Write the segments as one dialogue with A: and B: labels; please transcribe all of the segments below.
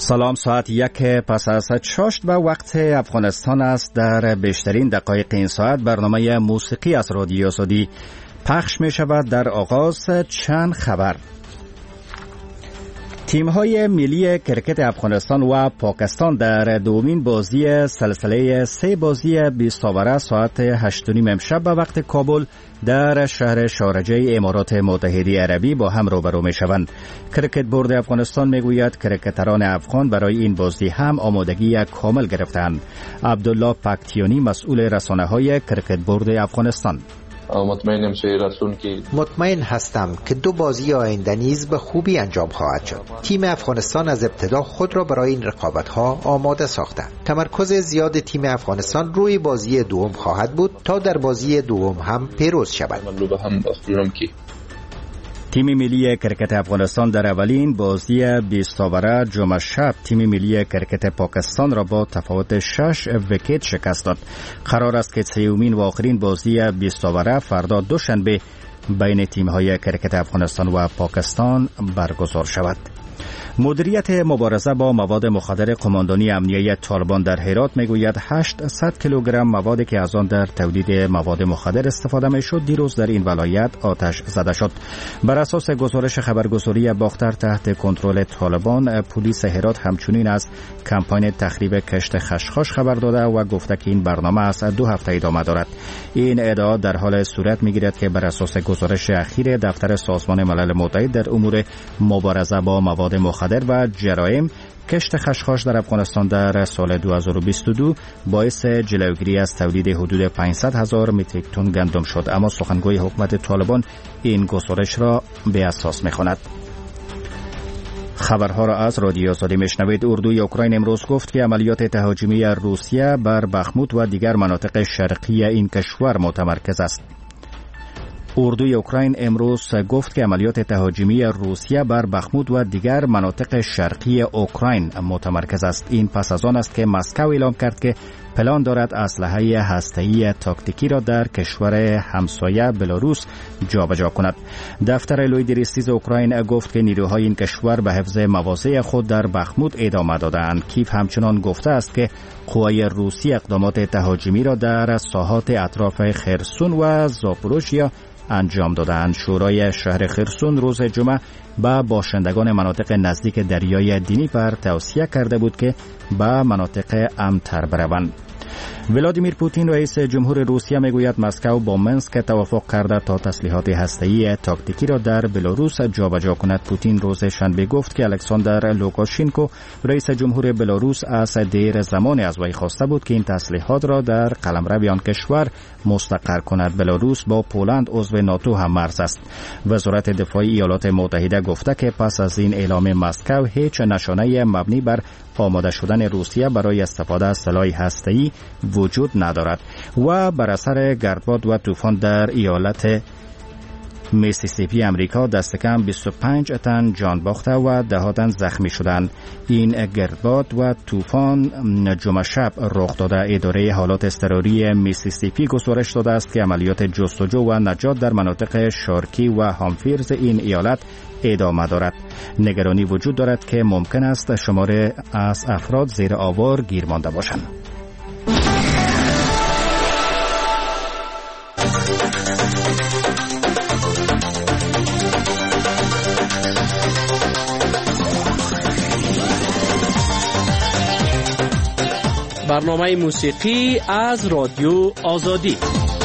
A: سلام، ساعت 1 پس از چاشت به وقت افغانستان است. در بیشترین دقایق این ساعت برنامه موسیقی از رادیو آزادی پخش می شود. در آغاز چند خبر. تیم‌های ملی کرکت افغانستان و پاکستان در دومین بازی سلسله 3 بازی 20 اوره ساعت 8:30 امشب به وقت کابل در شهر شارجه امارات متحده عربی با هم روبرو می‌شوند. کرکت بورد افغانستان می‌گوید کرکتران افغان برای این بازی هم آمادگی کامل گرفتند. عبدالله پکتیانی مسئول رسانه‌های کرکت بورد افغانستان:
B: مطمئن هستم که 2 بازی آینده نیز به خوبی انجام خواهد شد. تیم افغانستان از ابتدا خود را برای این رقابت‌ها آماده ساخته. تمرکز زیاد تیم افغانستان روی بازی دوم خواهد بود تا در بازی دوم هم پیروز شود.
A: تیم ملی کرکت افغانستان در اولین بازی 20 اوره جمعه شب تیم ملی کرکت پاکستان را با تفاوت 6 ویکت شکست داد. قرار است که سومین و آخرین بازی 20 اوره فردا دوشنبه بین تیم‌های کرکت افغانستان و پاکستان برگزار شود. مدیریت مبارزه با مواد مخدر قماندانی امنیه طالبان در هرات میگوید 800 کیلوگرم موادی که از آن در تولید مواد مخدر استفاده میشد دیروز در این ولایت آتش زده شد. بر اساس گزارش خبرگزاری باختر تحت کنترل طالبان، پلیس هرات همچنین از کمپاین تخریب کشت خشخاش خبر داده و گفته که این برنامه از 2 هفته ادامه دارد. این ادعا در حال صورت میگیرد که بر اساس گزارش اخیر دفتر سازمان ملل متحد در امور مبارزه با مواد مخدر و جرایم، کشت خشخاش در افغانستان در سال 2022 باعث جلوگیری از تولید حدود 500,000 متریک تن گندم شد، اما سخنگوی حکومت طالبان این گزارش را به اساس می‌خواند. خبرها را از رادیو آزادی میشنوید. اردوی اوکراین امروز گفت که عملیات تهاجمی روسیه بر بخموت و دیگر مناطق شرقی این کشور متمرکز است. اردوی اوکراین امروز گفت که عملیات تهاجمی روسیه بر بخموت و دیگر مناطق شرقی اوکراین متمرکز است. این پس از آن است که مسکو اعلام کرد که پلان دارد اسلحه هسته‌ای تاکتیکی را در کشور همسایه بلاروس جابجا کند. دفتر لویدریستیز اوکراین گفت که نیروهای این کشور به حفظ مواضع خود در بخموت ادامه دادند. کیف همچنان گفته است که قوای روسی اقدامات تهاجمی را در ساحات اطراف خرسون و زاپوروژیا انجام دادند. شورای شهر خرسون روز جمعه به باشندگان مناطق نزدیک دریای دنیپر توصیه کرده بود که به مناطق امن‌تر بروند. ولادیمیر پوتین رئیس جمهور روسیه میگوید مسکو با منسک توافق کرده تا تسلیحات هسته‌ای تاکتیکی را در بلاروس جابجا کند. پوتین روز شنبه گفت که الکساندر لوکاشنکو رئیس جمهور بلاروس از دیر زمانی از وی خواسته بود که این تسلیحات را در قلمرو آن کشور مستقر کند. بلاروس با پولند عضو ناتو هم مرز است. وزارت دفاع ایالات متحده گفته که پس از این اعلام مسکو هیچ نشانه مبنی بر آماده شدن روسیه برای استفاده از سلاح هسته‌ای وجود ندارد و بر اثر گردباد و طوفان در ایالت میسیسیپی امریکا دست کم 25 تن جان باخته و دهاتن زخمی شدند. این گردباد و طوفان جمعه شب رخ داده. اداره حالات اضطراری میسیسیپی گزارش داده است که عملیات جستجو و نجات در مناطق شارکی و هامفیرز این ایالت ادامه دارد. نگرانی وجود دارد که ممکن است شمار از افراد زیر آوار گیر مانده باشند.
C: برنامه موسیقی از رادیو آزادی.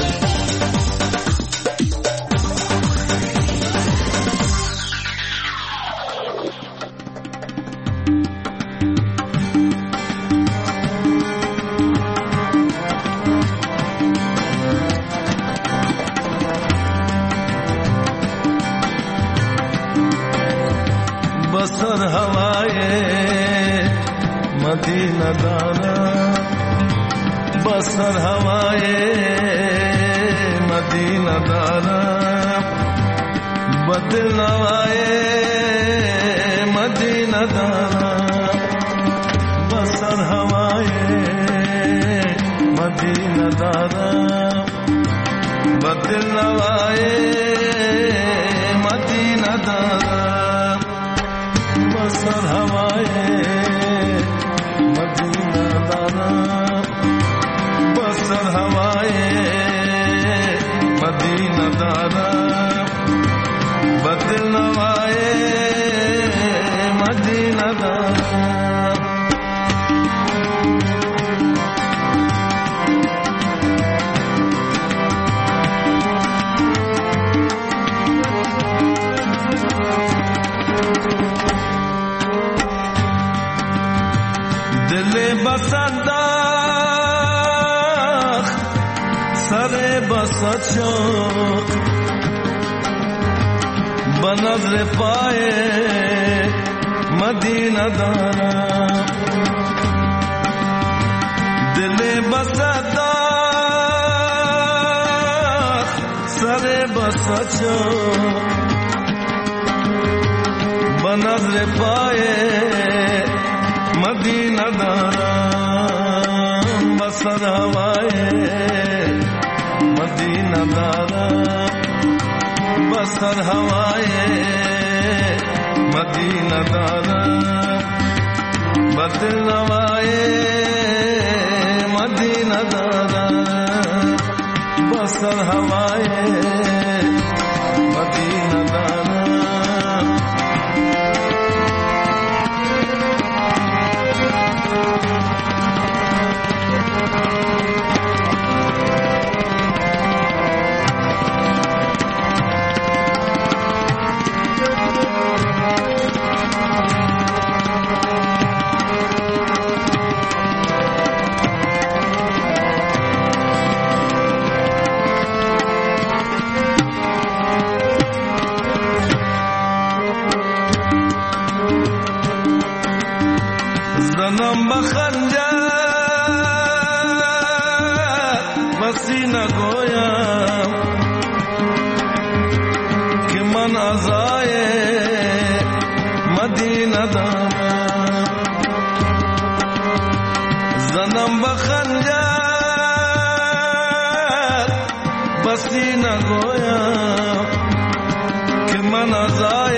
D: बसर हवाए मदीना दाना बसर हवाए मदीना दाना बदल नवाए मदीना दाना बसर हवाए मदीना दाना बदल नवाए मदीना दाना बसर हवाए بصدق سر بسط شد به نظر پای مدینه دارم دل بصدق سر بسط شد به نظر پای مدینه دارم بسر هوای مدینه دارم بسر هوای مدینه دارم بدل هوای مدینه دارم بسر هوای مدینه دارم زنم بخنجر بسی نگویم که من عزای مدینه دارم زنم بخنجر بسی نگویم که من عزای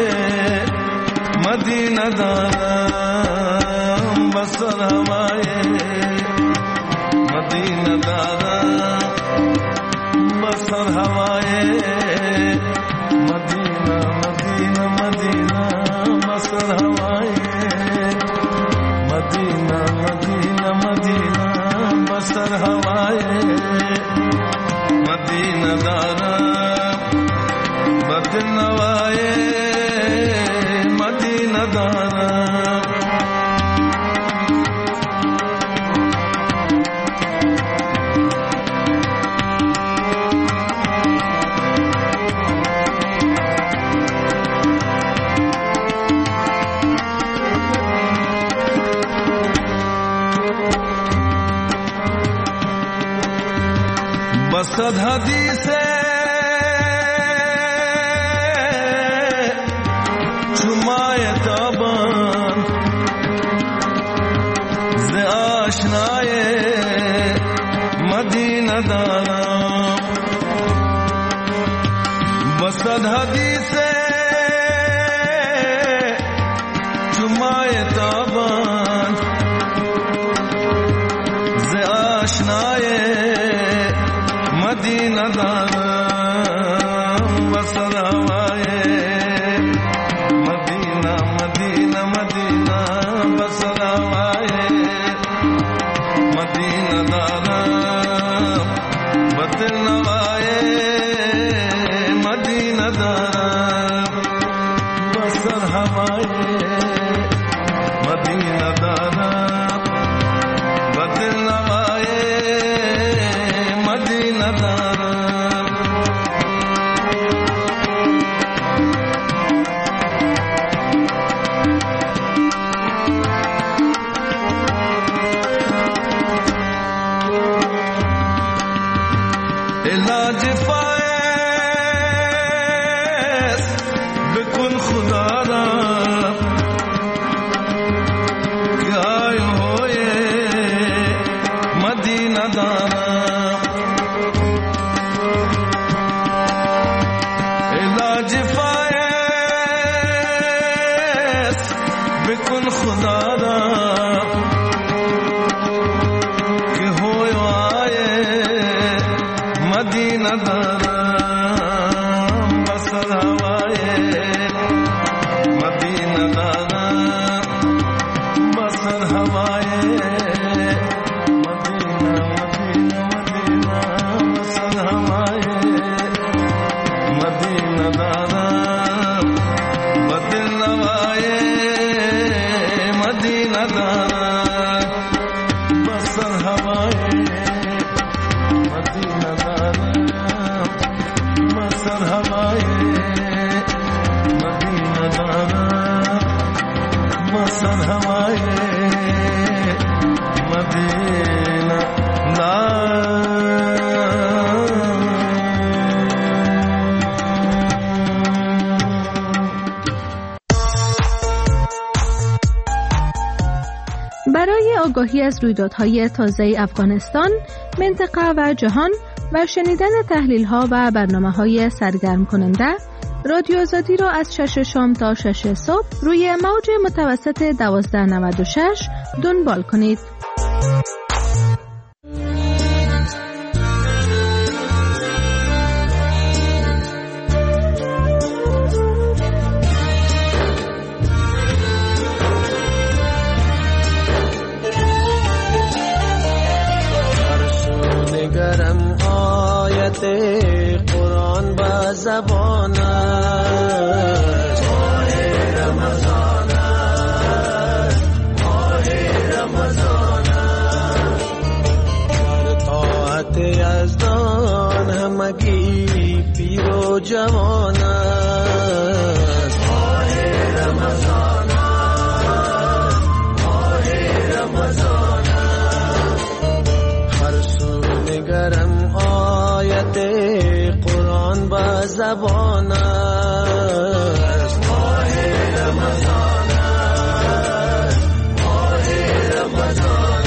D: مدینه دارم بسر هوای مدینه دارم بسر هوای مدینه مدینه مدینه بسر هوای مدینه مدینه مدینه بسر هوای مدینه دارم بدل نوای مدینه دارم بسد حدیث چمای تابان ز آشنای مدینه دارم بسد حدیث چمای تابان ز آشنای مدینه دارم بسر هوای مدینه مدینه مدینه بسر هوای مدینه دارم بدل نوای مدینه دارم بسر هوای مدینه دارم بدل نوای مدینه دارم علاج فائز بکن خدا را که آی ہوئے مدینه دارم علاج فائز بکن خدا را که ہوئے آئے مدینه دارم بسر هوای مدینه دارم بسر هوای مدینه مدینه مدینه بسر هوای مدینه دارم بدل نوای
E: برای آگاهی از رویدادهای تازه افغانستان، منطقه و جهان و شنیدن تحلیل‌ها و برنامه‌های سرگرم کننده، رادیو آزادی را از 6 شام تا 6 صبح روی موج متوسط 1296 دنبال کنید.
D: قرآن با زبان است، ماه رمضان است، ماه رمضان است، بر طاعت یزدان همگی پیر و جوان است، ماه رمضان است، ماه رمضان است، هر سو نگرم قرآن با زبان است، ماه رمضان است، ماه رمضان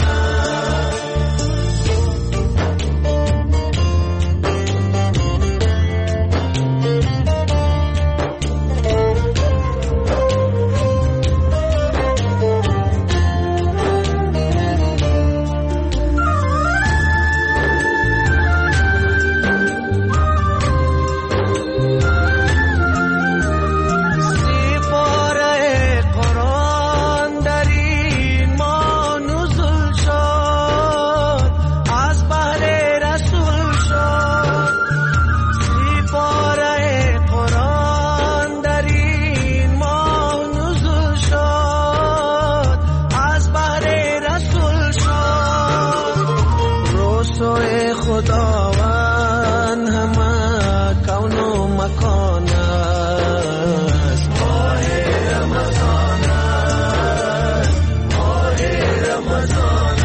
D: خداوند همه کون و مکان است، ماه رمضان است، ماه رمضان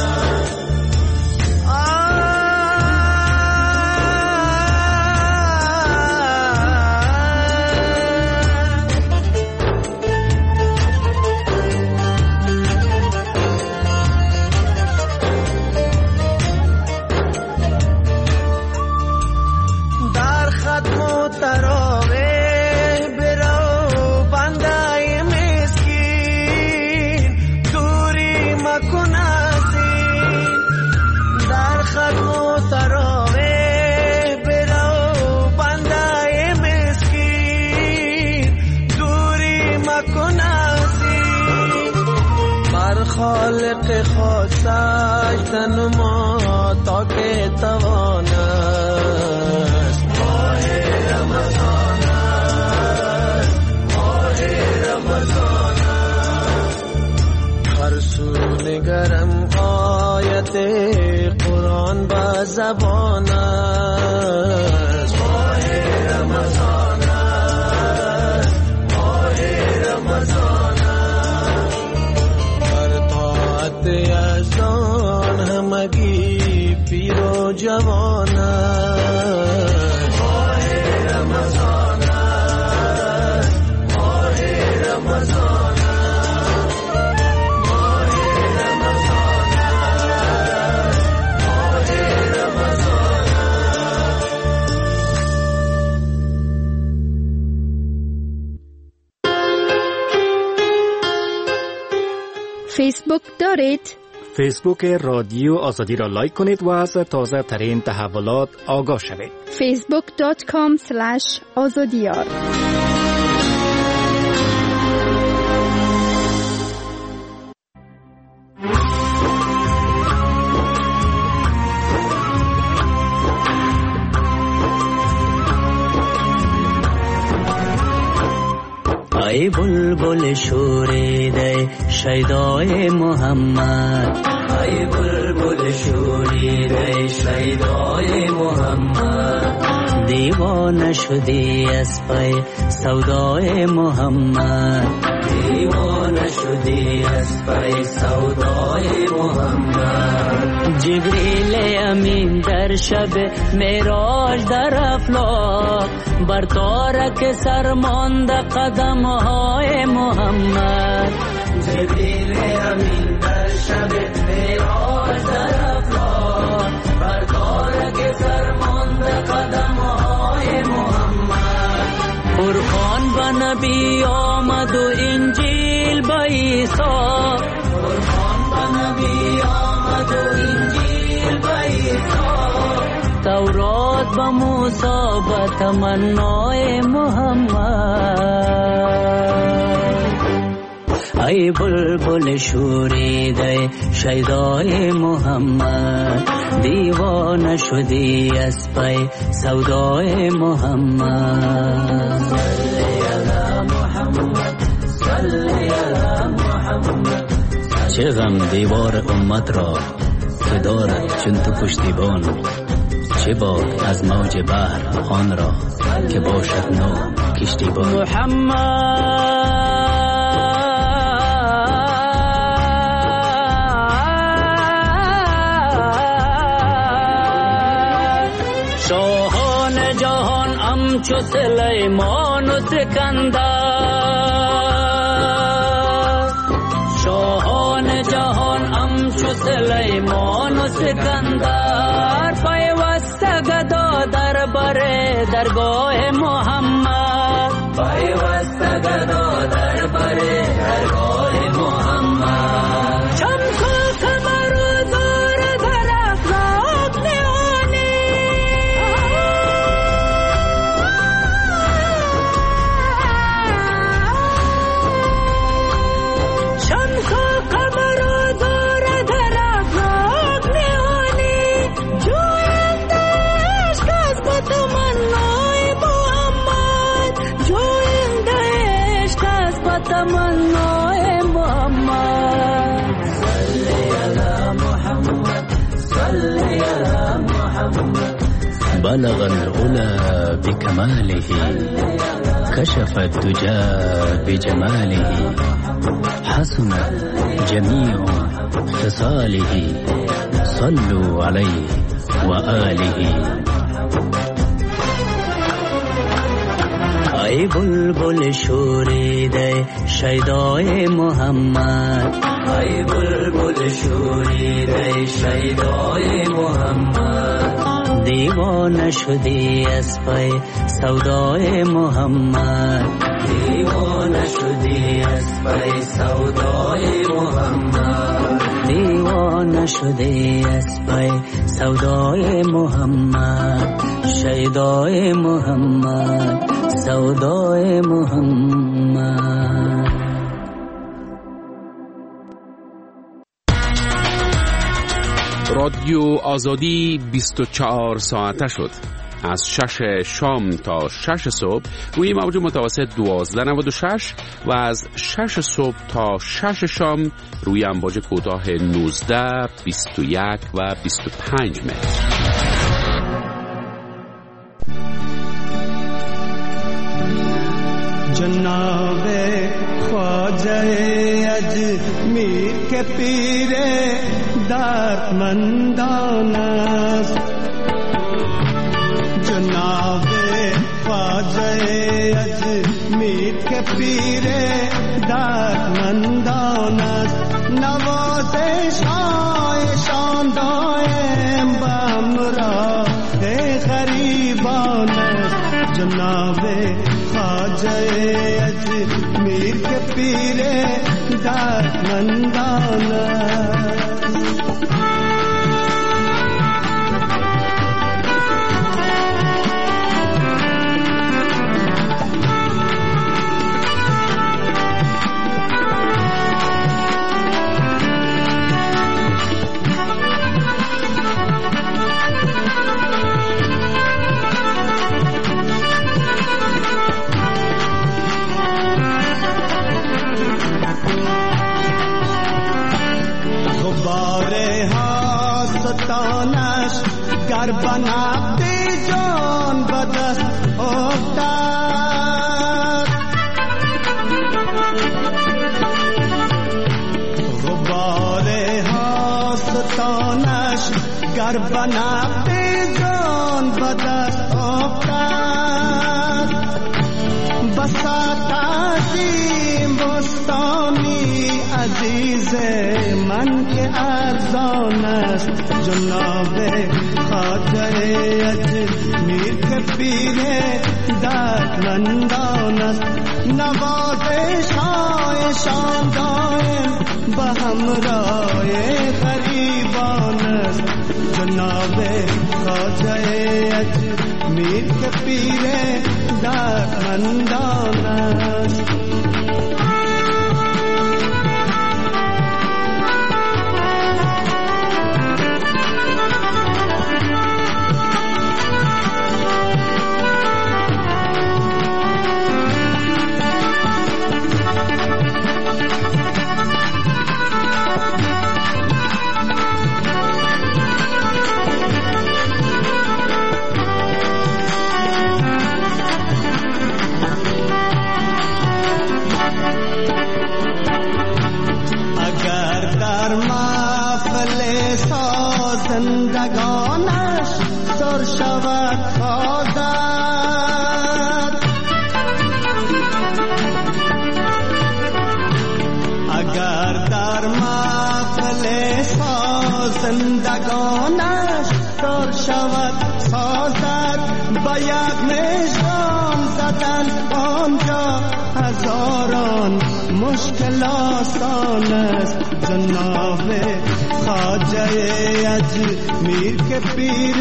D: خالق خاصش تن ما تا که توان است، ماه رمضان است، ماه رمضان است، هر سو نگرم آیت قرآن با زبان است، ماه رمضان است، ماه رمضان یزدان همگی پیر و جوان است، ماه رمضان است، ماه رمضان است، ماه رمضان است، ماه رمضان
E: است. فیسبوک دارید؟
A: فیسبوک رادیو آزادی را لایک کنید و از تازه ترین تحولات آگاه شوید.
E: facebook.com/azadiyar
F: ای بلبل شوریده شیدای محمد، ای بلبل شوریده شیدای محمد، دیوانه شدی از پی سودای محمد، دیوانه شدی از پی سودای محمد. جبریل امین در شب معراج در افلاک بر تارک سرمانده قدم های محمد، جبریل امین در شب میراج در افلاک بر تارک سرمانده قدم‌های محمد. فرقان به نبی آمد و انجیل به عیسی، فرقان به نبی آمد و انجیل به عیسی، تورات به موسی به تمنای محمد. ای بلبل شوریده شیدای محمد، دیوانه شدی از پی سودای محمد. صلی علی محمد، صلی علی محمد. چه غم دیوار امت را که دارد چون تو پشتیبان، چه باد از موج بحر آن را که باشد نو کشتیبان. محمد شاهان جهان امچو سلیمان و سکندر، شاهان جهان امچو سلیمان و سکندر، پیوسته گدا در بره درگاه محمد، پیوسته گدا در بره درگاه محمد. شمس و قمر و زور در افلاک نهانی، شمس و قمر و زور در افلاک نهانی، جوینده عشق از به تمنای محمد، جوینده عشق از به تمنای محمد. صلی علی محمد، صلی علی محمد. بلغ العلا بكماله كشف الدجى بجماله، حسنت جميع خصاله صلوا عليه وآله. ای بلبل شوریده شیدای محمد، ای بلبل شوریده شیدای محمد، دیوانه شدی از پی سودای محمد، دیوانه شدی از پی سودای محمد، دیوانه شدی از پی سودای محمد، شیدای محمد، سودای محمد.
G: رادیو آزادی 24 ساعته شد. از 6 شام تا 6 صبح روی موج متوسط 1296 و از 6 صبح تا 6 شام روی امواج کوتاه 19، 21 و 25 متر.
D: جناب خواجه اجمیر کے پیر دردمندان است، جناب خواجه اجمیر کے پیر دردمندان است، نوازش شان دائم بامراه غریبان است، جناب خواجه اجمیر کے پیر دردمندان است. گر بنابی جان بدست افتاد، غبار هاستانش گر بنابی جان بدست افتاد، بساط عظیم بستانی عزیز من که ارزان است جناب خواجه اجمیر که پیر دردمندان است نوازش هایشان دائم به همراه غریبان است جناب خواجه اجمیر که پیر دردمندان است زندگانش سر شود خواهد اگر در محفل زندگانش سر شود خواهد با یک مژگان زدن آنجا هزاران مشکل آسان است جناب خواجه اجمیر که پیر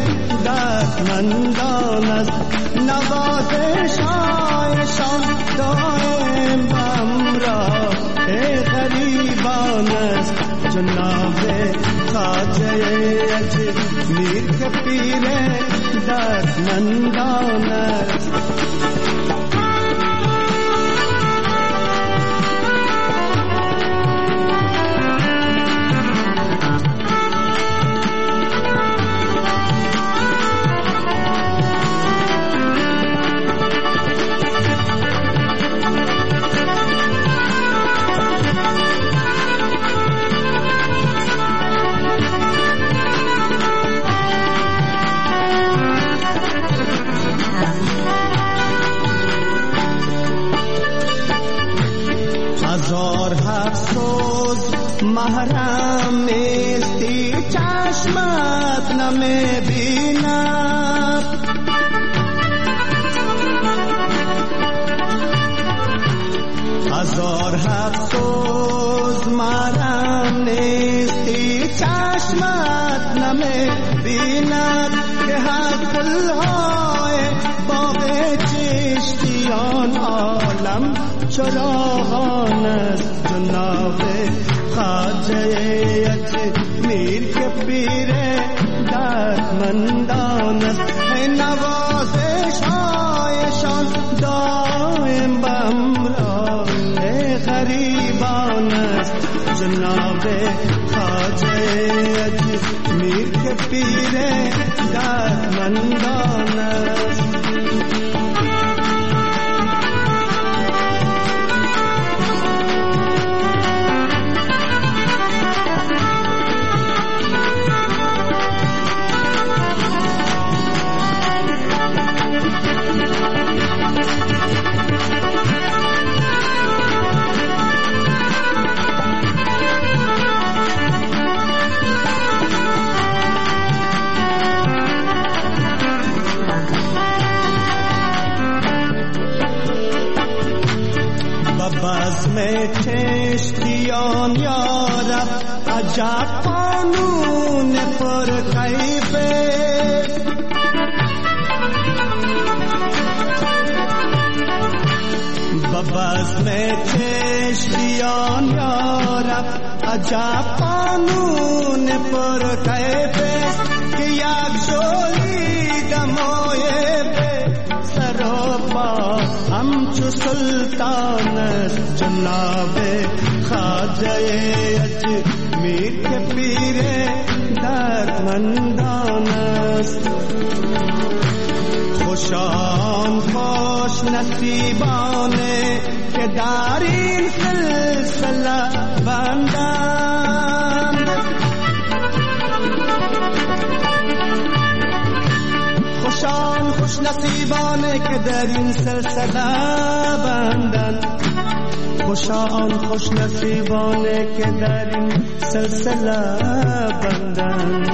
D: دردمندان است نوازش هایشان دائم به همراه غریبان است جناب خواجه اجمیر که پیر دردمندان است محرم نیستی چشمت نمیبیند هزار افسوس محرم نیستی چشمت نمیبیند که هر گلهای باغ چشتیان عالم چراغان است جناب خواجه اجمیر که پیر دردمندان است نوازش هایشان دائم به همراه غریبان است جناب خواجه اجمیر که پیر دردمندان است بزم چشتیان یارب عجب قانون پر غیبه بزم چشتیان یارب عجب قانون پر غیبه که یک شوری دمایه به سر و پا همچو سلطان است جناب خواجه اجمیر که پیر دردمندان است خوشان خوش نصیبانه که در این سلسله بندند خوشان خوش نصیبانه که در این سلسله بندند خوشان خوش نصیبانه که در این سلسله بندن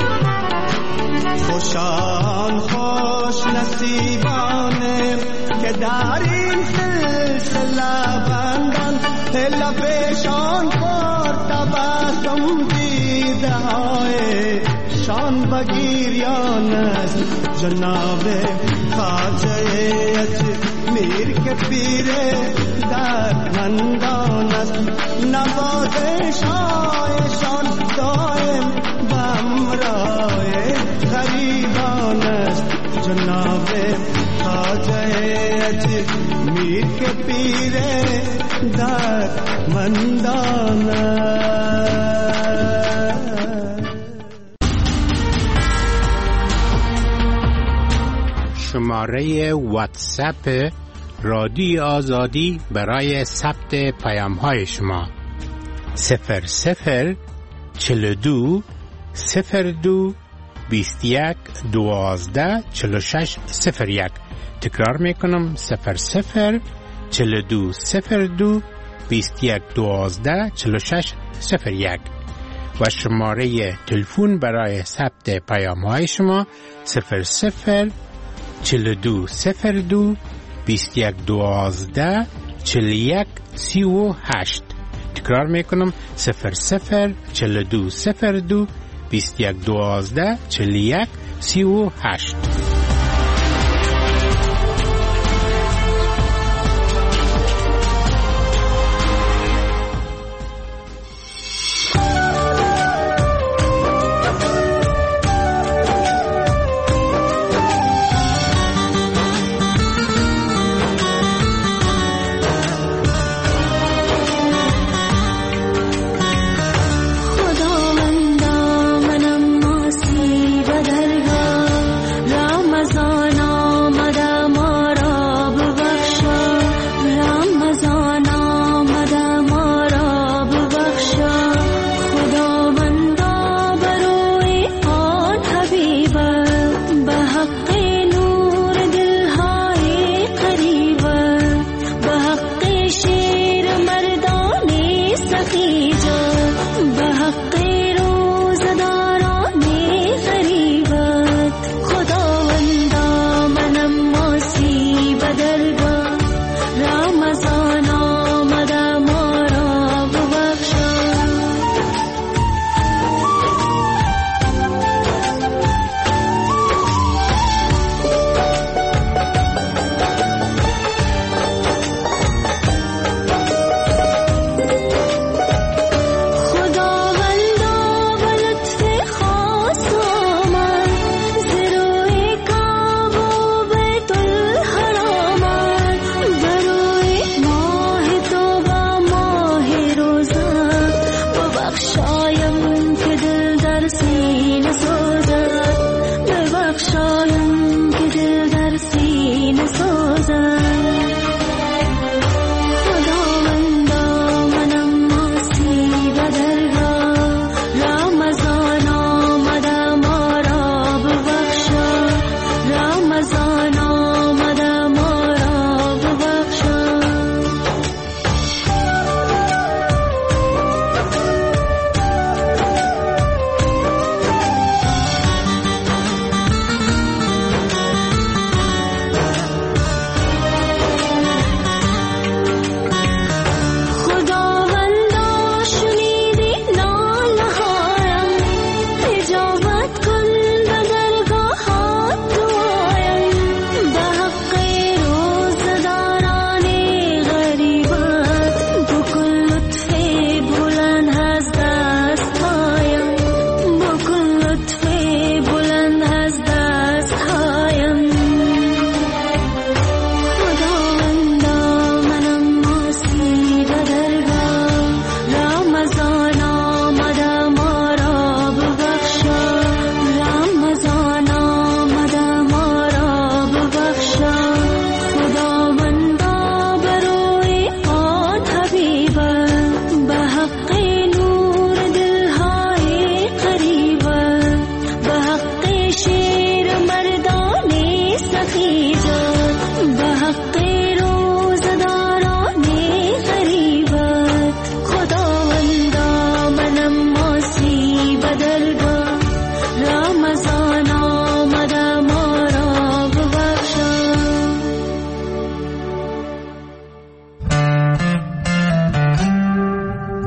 D: خوشان خوش نصیبانه که در این سلسله بندن لبشان پر تبسم دیده های شان بگیریان است جناب خواجه میر که پیره در مندان است نوازشایشان دائم بمراه غریبان است جناب خواجه میر که پیره در مندان
H: شماره واتساپ رادیو آزادی برای ثبت پیام‌های شما 0042 02 21 12 46 01. تکرار میکنم 0042 02 21 12 46 01 و شماره تلفن برای ثبت پیام‌های شما 0042 02 21 12 41 38. تکرار میکنم 0042 02 21 12 41 38.
I: خداوندا منم ماسی و درگاه رام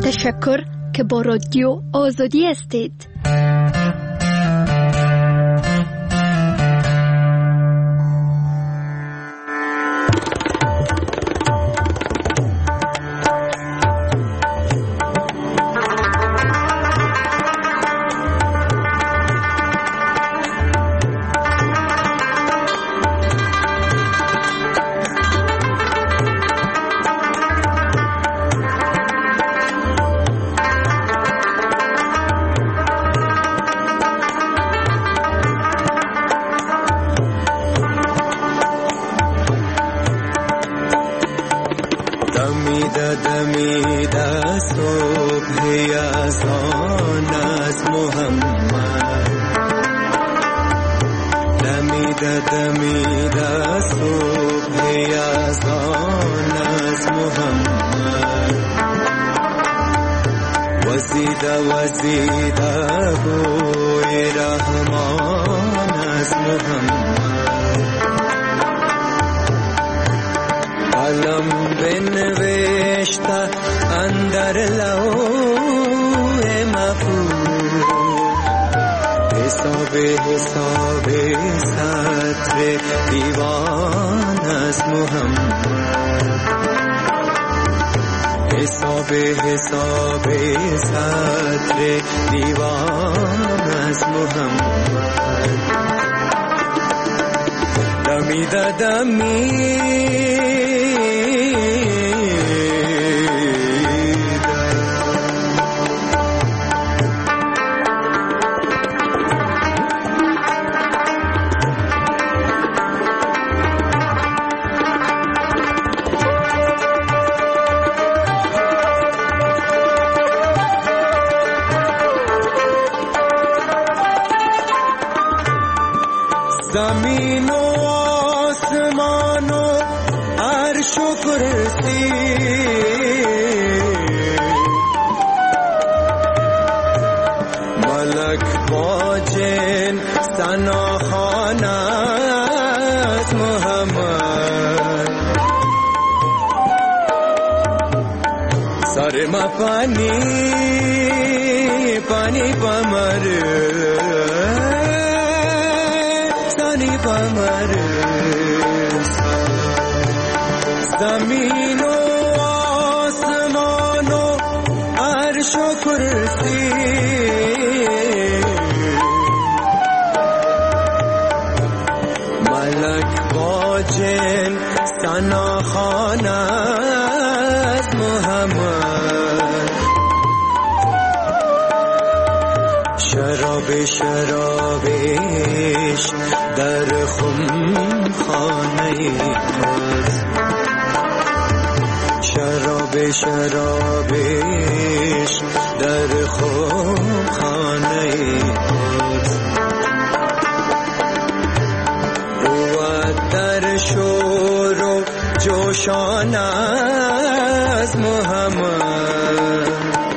I: تشکر که با رادیو آزادی هستید.
D: زمین و آسمان و عرش و کرسی ملک با جن ثناخوان از محمد سر ما پانی پانی پمر زمین و آسمان و عرش و کرسی ملک با جن ثناخوان از محمد شراب شرابش در خم خانه توست شراب شرابش در خم خانه توست بود در شور و جوشان از محمد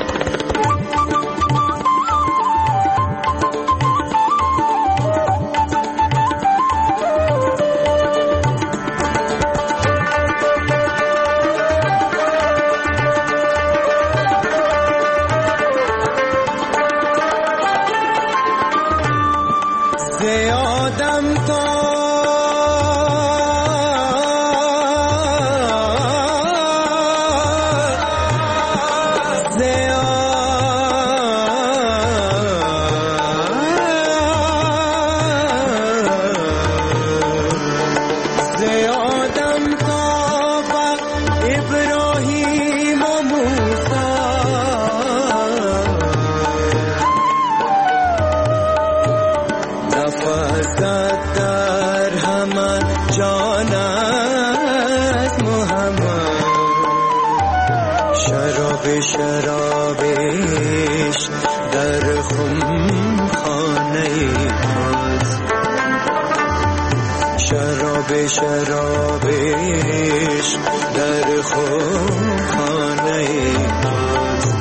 D: شرابش در خم خانه توست شراب شرابش در خم خانه توست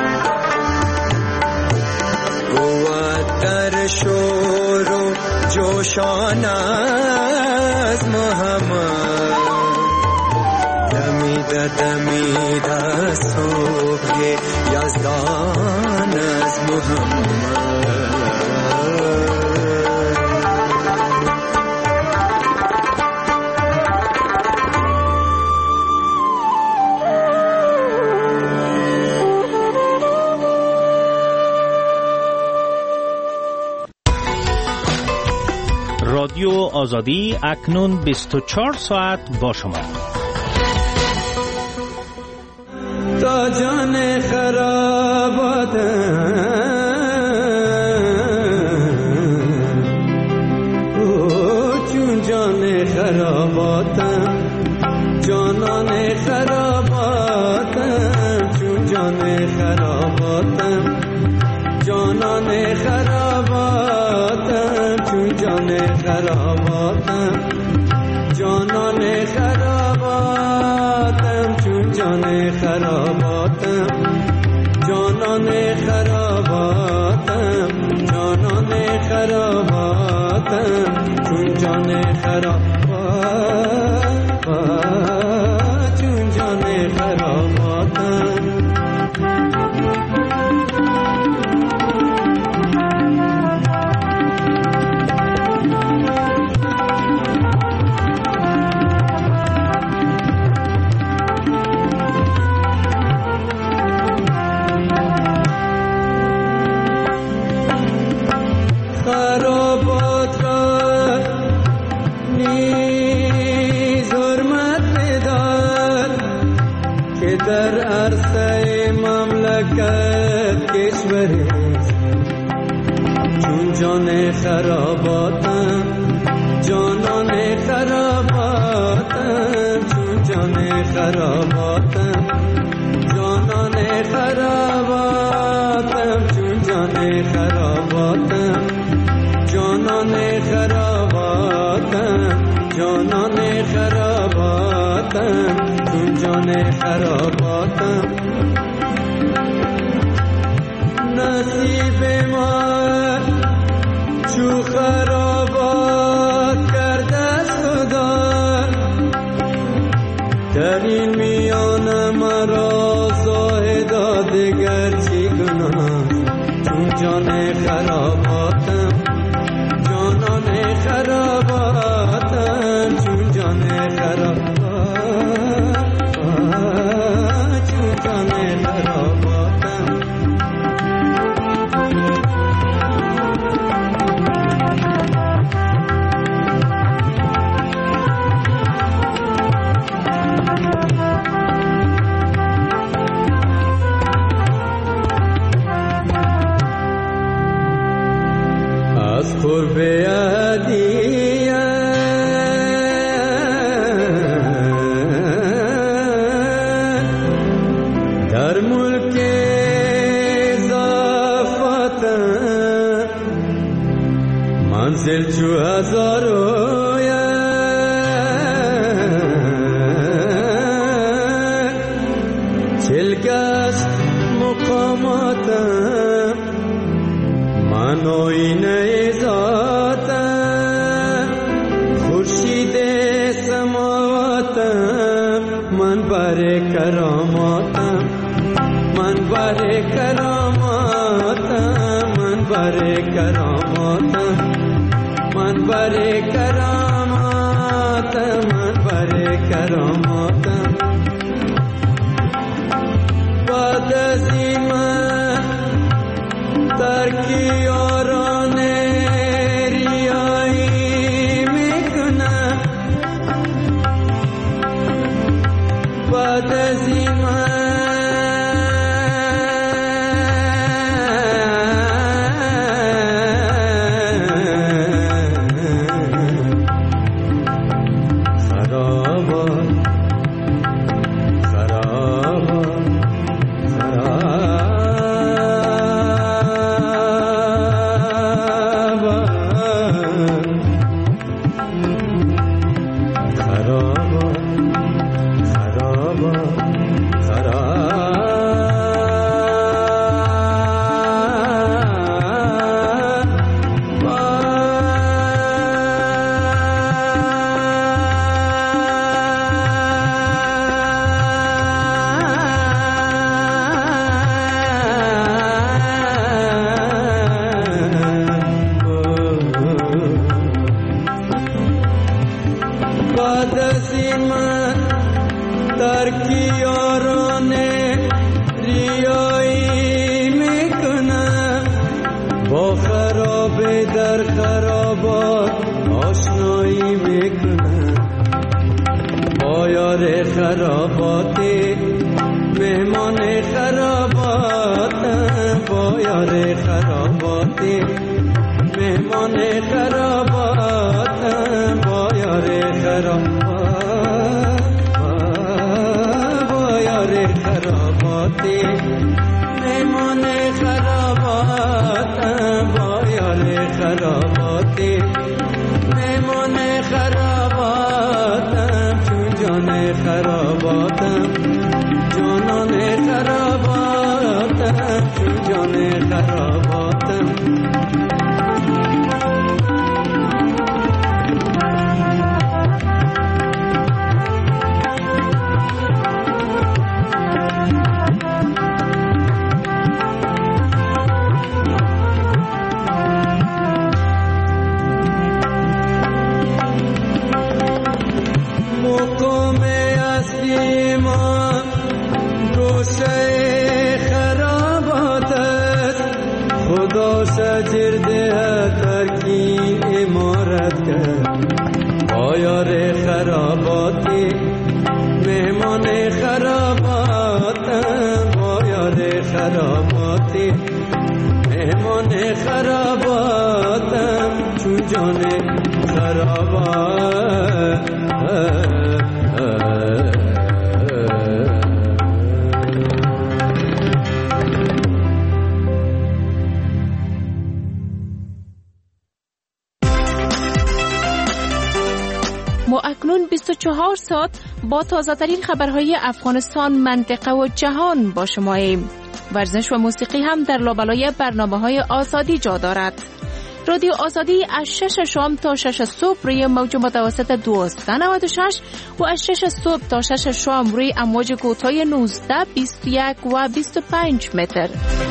D: بود در شور و جوشان از محمد دمیده صبح جان از محمد.
J: رادیو آزادی اکنون 24 ساعت با شما.
D: تا جان خراباتم چون جان خراباتم، جانان خراباتم چون جان خراباتم، جانان خراباتم چون جان خراباتم، جانان خراباتم چون جان خراباتم، جانان خراباتم، جانان خراباتم چون جان خراباتم، چون جان خراباتم. خرابات را نیز حرمت بدار که در عرصه مملکت کشور است، چون جان خراباتم، جانان خراباتم چون جان خراباتم، جانان خراباتم چون جان خراباتم، جانان خراباتم، جانان خراباتم چون جان خراباتم. نصیب ما چو خرابات کرده است خدا، در این میان مرا زاهدا دگر چی گناه، چون جان خراباتم، جانان خراباتم چون جان خراباتم، چون جان خراباتم. از قرب عدیه در ملک اضافتم، منزل چو هزارویه چلگشت مقاماتم، من آینه ذاتم، خورشید سماواتم، من بر کراماتم، من بر کراماتم، من بر کراماتم، من بر کراماتم، من بر کراماتم. بعد از این من ترکی یاران ریایی میکنم، بعد از این من خرابات خرابات خرابات وی در خرابات آشنایی میکنه، با یار خراباتی مهمان خراباتم، با یار خراباتی مهمان خراباتم، با یار خرابات، با یار خراباتی مهمان خراباتم، با یار خراباتی مهمان خراباتم، چون جان خراباتم جانان خراباتم، چون جان خراباتم. مقام اصلی ما گوشه خرابات است، خدا شجر ده ترکی امارت کرد، با یار خراباتی مهمان خراباتم، با یار خراباتی مهمان خراباتم، چون جان خرابات.
E: ما اکنون 24 ساعت با تازه‌ترین خبرهای افغانستان، منطقه و جهان با شماییم. ورزش و موسیقی هم در لابلای برنامه‌های آزادی جا دارد. رادیو آزادی از 6 شام تا 6 صبح روی موج متوسط 1296 و از 6 صبح تا 6 شام روی امواج کوتاه 19، 21 و 25 متر.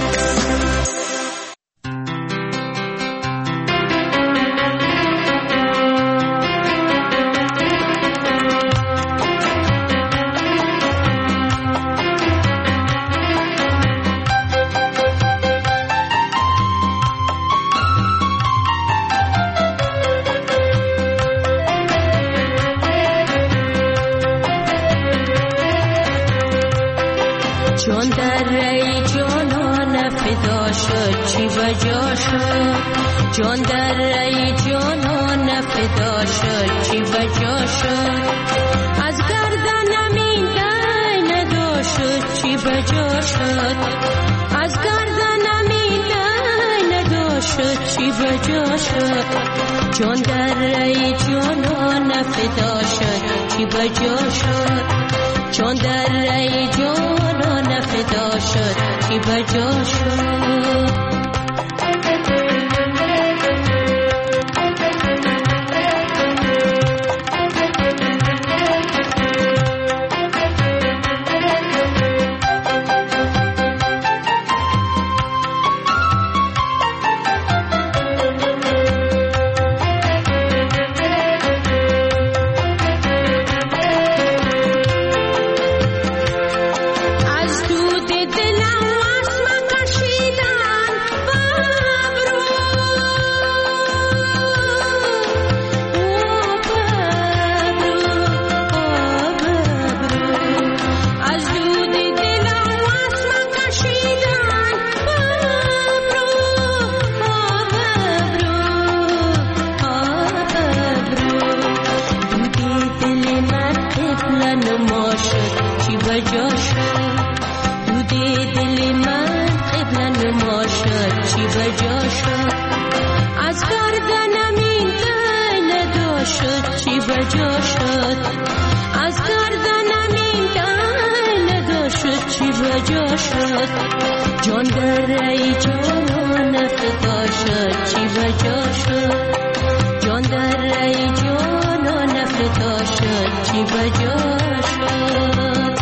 K: جان در رای جانان فدا شد چی بجا شد، جان در رای جانان فدا شد چی بجا شد، از گردنم این دای ندا شد چی بجا شد، از گردنم این دای ندا شد چی بجا شد، جان در رای جانان فدا شد چی بجا شد، جان در رای جانان فدا شد چی بجا شد. جان در رای جانان فدا شد چی بجا شد، جان در رای جانان فدا شد چی بجا شد.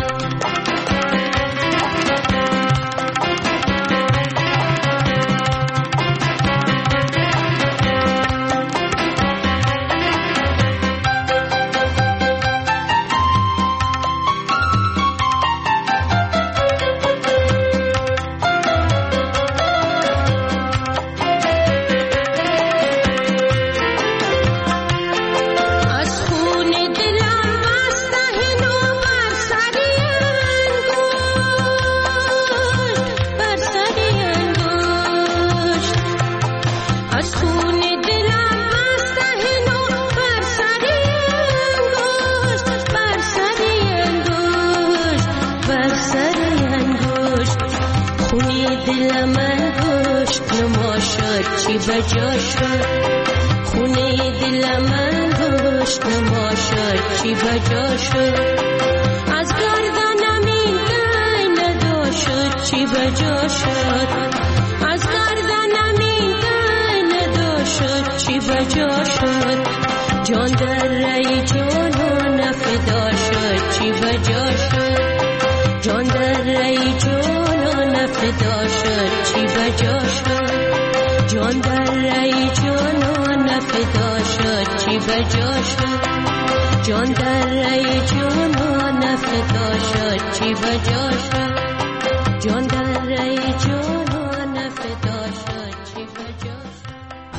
K: خونی دل من گشت نما شد چی بجا شد خونی دل من گشت نما شد چی بجا شد از گردنم این دای ندا شد چی بجا شد از گردنم این دای ندا شد چی بجا شد جان در رای جانان فدا شد چی بجا شد جان در رای جانان فدا شد چی بجا شد جان در رای جانان فدا شد چی بجا شد جان در رای جانان فدا شد چی بجا شد جان در رای جانان فدا شد چی بجا شد.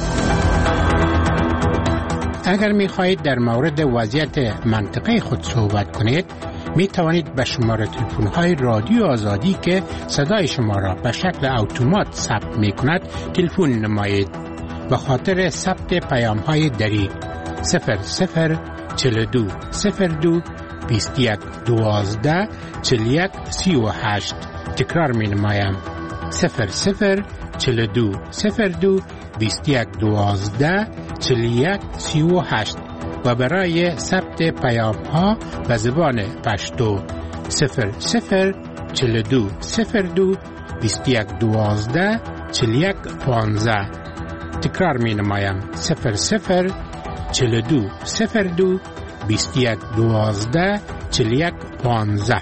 H: اگر می خواهید در مورد وضعیت منطقه خود صحبت کنید می توانید به شماره تلفن های رادیو آزادی که صدای شما را به شکل اتومات ثبت می کند تلفن نمایید. به خاطر ثبت پیام های دریغ 0042 02 21 12 41 38. تکرار می نمایم 0042 02 21 12 41 38 و برای ثبت پیام ها به زبان پشتو 0042 02 21 12 41 15. تکرار می نمایم 0042 02 21 12 41 15.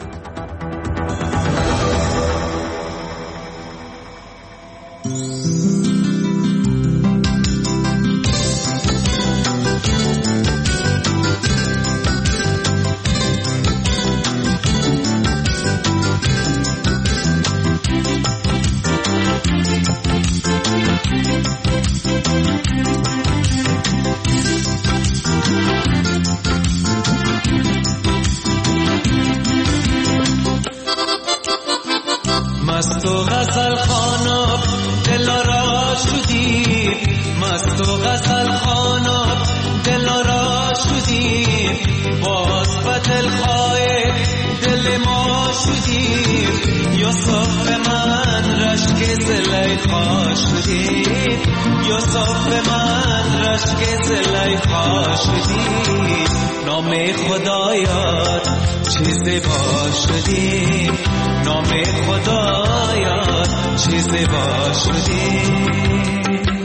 D: مست و غزل خاناب دلارا شدیم مست و غزل خاناب دلارا شدیم باز به دلخواه دل ما شدیم یوسف من رشک زلیخا شدیم یوسف من رشک زلیخا شدیم نام خدایات چیز با شدیم نام خدایات چیز با شدیم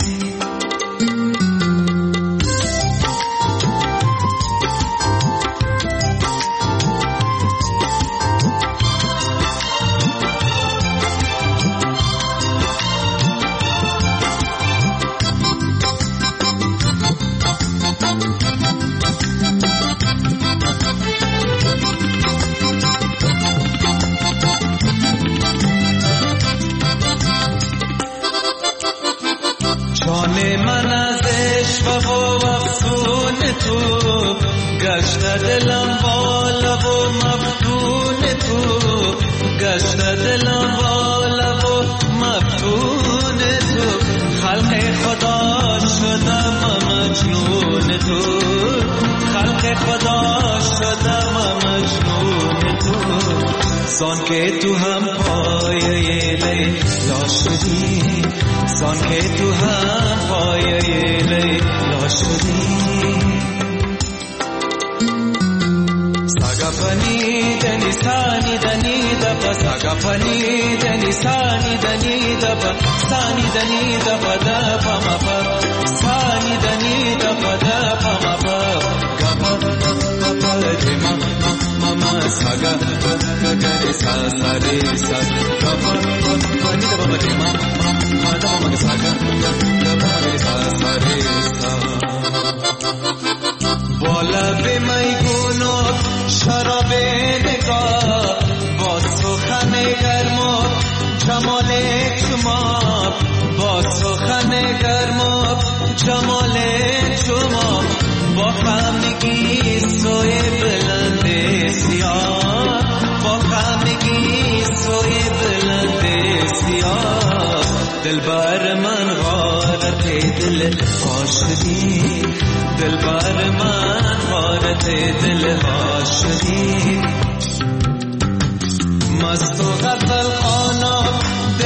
D: دلم بالا و مفتون تو گشت دلم بالا و مفتون تو خلق خدا شدم مجنون تو خلق خدا شدم مجنون تو سان که تو هم پایه لیلا شدی سان که تو هم پایه لیلا شدی Sagapani dani sani dani dapa sagapani dani sani dani dapa sani dani dapa dapa mapa sani dani dapa dapa mapa gapa gapa de mama saga gare sa sa re sa gapa pani dapa de mama dapa saga gapa gare sa sa re sa bola be mai guno شراب نگاه با سخن گرم و جمال شما با سخن گرم و جمال شما با خمگی سوی بلند سیاه با خمگی سوی بلند سیاه دلبر من غارت دل عاشقی دلبر من غارت دل عاشقی مست و غزل خاناب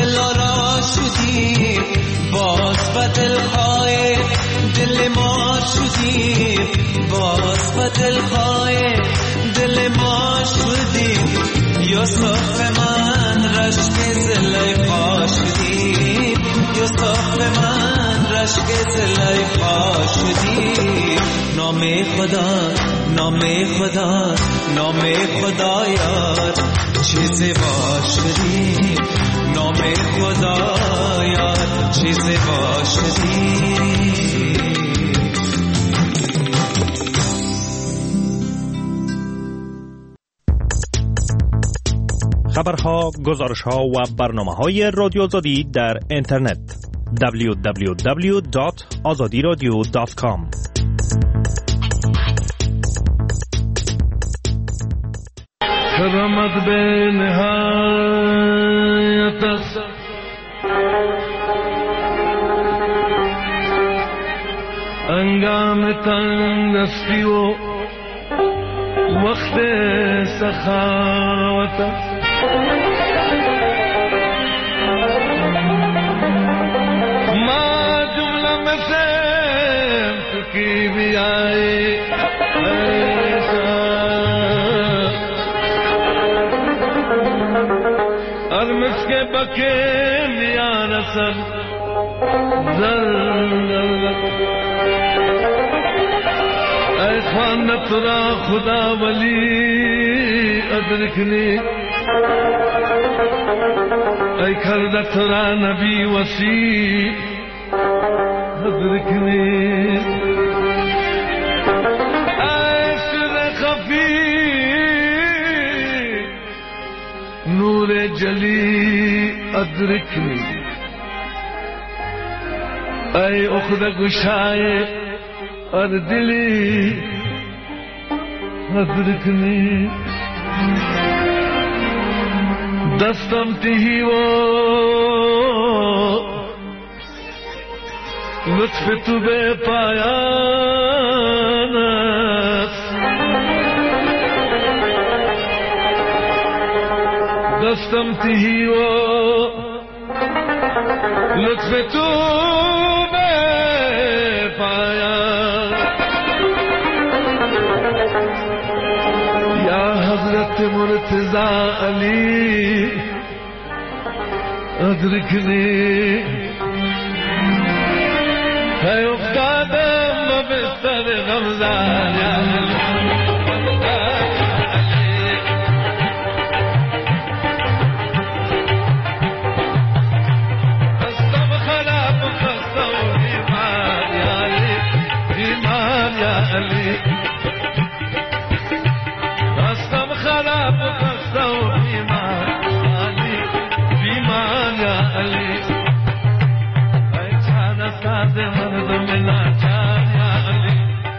D: دل ما شدیم باز با دلخواه دل ما شدیم یوسف من رشک زلیخا شدیم یوسف من رشک زلیخا شدیم نام خدا نام خدا نام خدا یار چیز باشدیم نام خدا یار چیز باشدیم
J: خبرها، گزارشها و برنامه‌های رادیو آزادی در اینترنت www.azadiradio.com
L: کرامت به نهایت است انگام تنگستی و وقت سخاوت است ما جمله میں سے کی بھی آئے ارمس کے بکے لیا رسل اے خوانت را خدا ولی ادرکنی اے کردت را نبی وسیع ادرکنی اے سر خفی نور جلی ادرکنی اے اخد گشائے اور دلی ادرکنی دستم تہی وہ لطف تو بے پایان دستم تہی وہ لطف تو بے پایان یا حضرت مرتضی علی ادرکنی ہے افتادم بستر غمزان یا خستم خراب خستم بیمار یا علی بیمار یا علی خستم خراب خستم بیمار علی بیمار یا علی اے چانا ساز مردم ناچار یا علی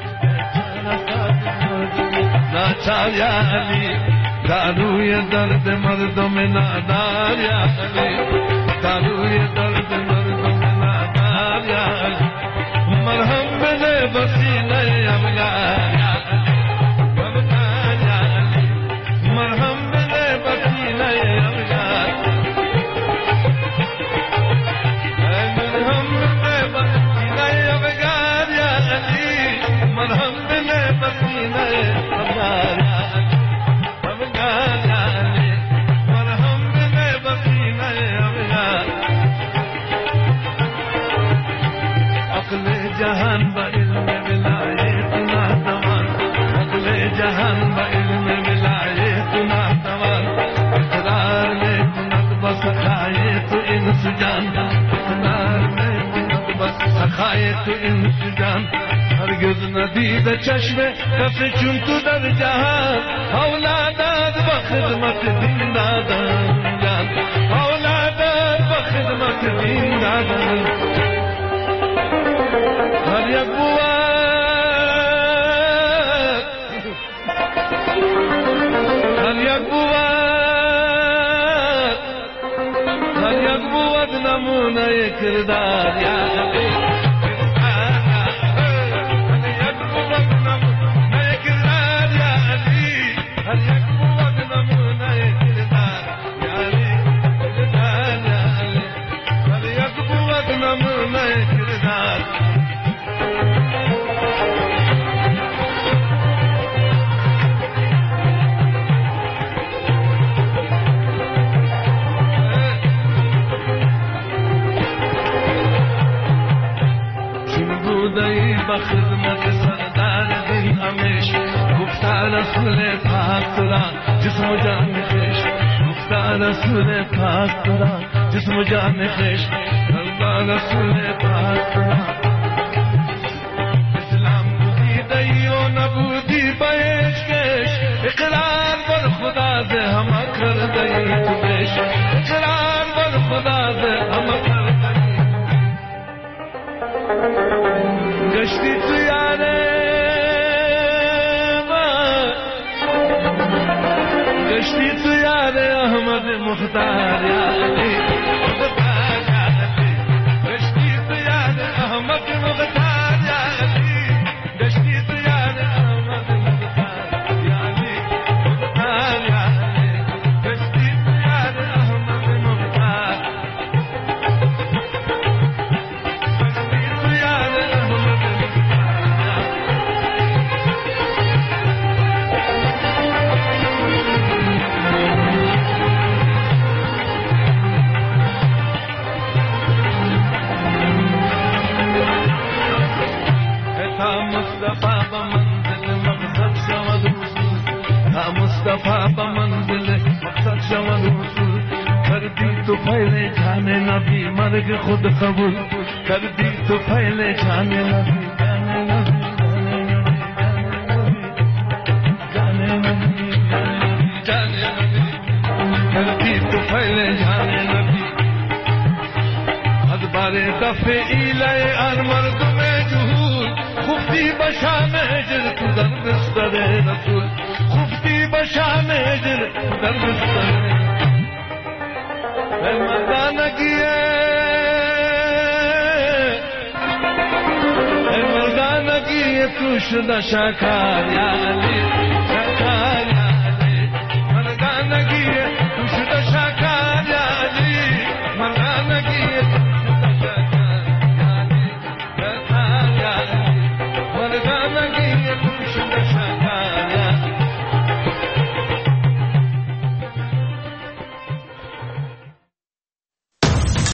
L: ناچار یا علی داروی درد مردم نادار یا علی داروی درد مردم نادار یا علی مرہم بنے وسیلہ ابیار یا علی ابیار یا علی مرہم بنے وسیلہ ابیار مرہم بنے وسیلہ ابیار یا علی مرہم بنے وسیلہ ابیار یا علی ابیار یا علی مرہم بنے وسیلہ ابیار عقل جہان با علم ولایت ناتوان عقل جہان با علم ولایت ناتوان اقرار میں کنت بس سخائے تو انس جان اقرار میں کنت بس سخائے تو انس جان ہرگز ندید چشم کس چون تو در جہان اولادات بخدمت دین دادن جان اولادات بخدمت دین دادن ہر یک بود ہر یک بود نمونه کردار یا علی هر یک بود نمونه کردار یا علی هر یک بود نمونه کردار یا علی کردار یا علی هر یک بود نمونه کردار خدمت سردار دل همیش گفتا رسول پاک ترا جسم و جان خوش گفتا رسول پاک ترا جسم و جان خوش گفتا رسول پاک ترا اسلام بودی دیو نبودی بیش کش اقرار بر خدا دے ہم کر دئی تو بیش اقرار بر خدا دے ہم کر دئی گشتی تو یارے گشتی تو یارے احمد مختار یاری مختار یاری گشتی تو یارے احمد مختار یاری گشتی تو یارے احمد مختار یاری مختار یاری گشتی تو یارے احمد مختار گشتی تو یارے احمد مصطفى بمنزل مقصد شود رسول ها مصطفى بمنزل مقصد شود رسول کر دی تو پہلے جانے نبی مرگ خود قبول کر دی تو پہلے جانے نبی کر دی تو پہلے جانے نبی ادبار دفع ایلائے ان مردم جهول خفتی بشام اجر تو در بستر رسول خفتی بشام اجر تو در بستر اے مردانگی تو شدہ شاکار یا علی